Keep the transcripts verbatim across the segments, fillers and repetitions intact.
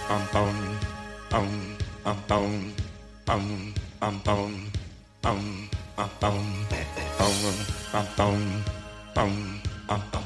um, um, um, um, um, um, um, um, um, um, um, um, um, um, um, um.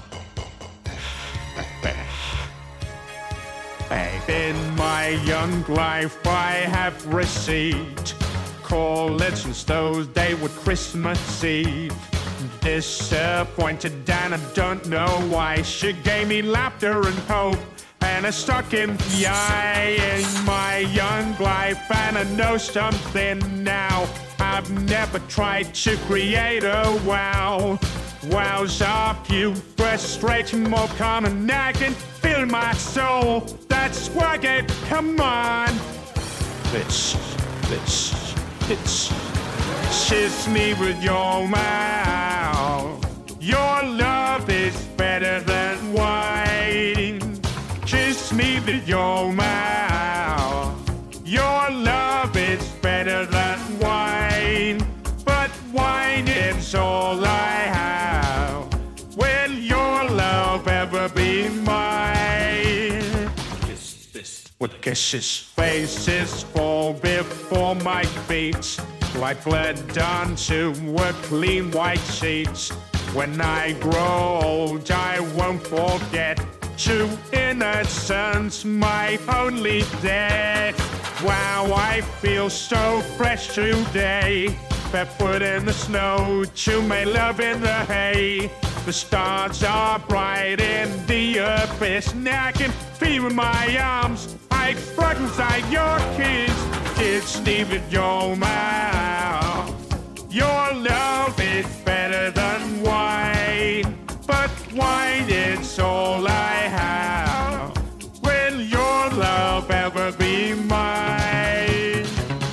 In my young life I have received call-ins and those day with Christmas Eve. Disappointed and I don't know why. She gave me laughter and hope and a stuck in the eye in my young life, and I know something now. I've never tried to create a wow. Wows up, you frustrating more common. I can feel my soul. That's working. Come on. Let's, let's, let's kiss me with your mouth. Your love is better than wine. Kiss me with your mouth. Your love is better than wine. But wine is all I have. Will your love ever be mine? Kiss this. With kisses, faces fall before my feet, like blood onto a clean white sheet. When I grow old, I won't forget true innocence, my only debt. Wow, I feel so fresh today. Barefoot in the snow, to my love in the hay. The stars are bright in the abyss. Now I can feel my arms. I float inside your kiss. Kiss me with your mouth. Your love is better than wine, but wine is all I have. Will your love ever be mine?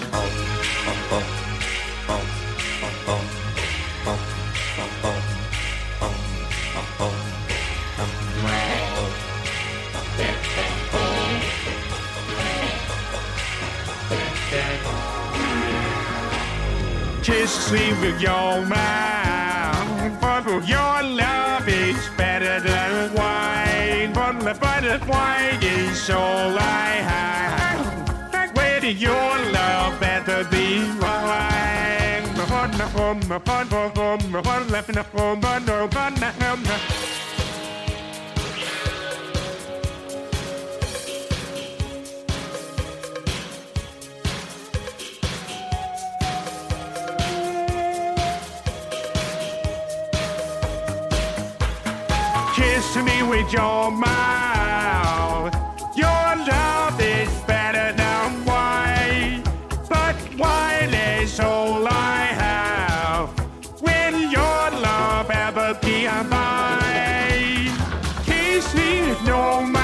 Kiss me with your mouth, but your love is better than wine. But the better wine is all I have. Where did your love better be mine? Kiss me with your mouth. Your love is better than wine, but wine is all I have. Will your love ever be mine? Kiss me with your mouth.